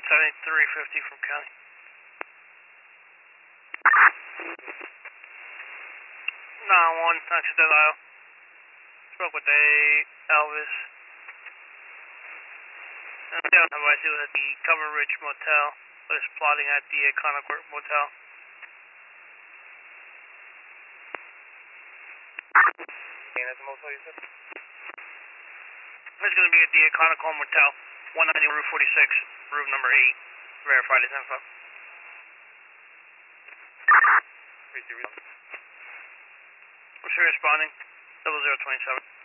7350 from county. 9-1, Taxi Del Isle. Spoke with Elvis. Yeah, I see was at the Cover Ridge Motel. I was plotting at the Conocourt Motel. And that's the motel you said? It's going to be at the Conocourt Motel, 190 Route 46, room number 8. Verified his info. Who's responding? 0027.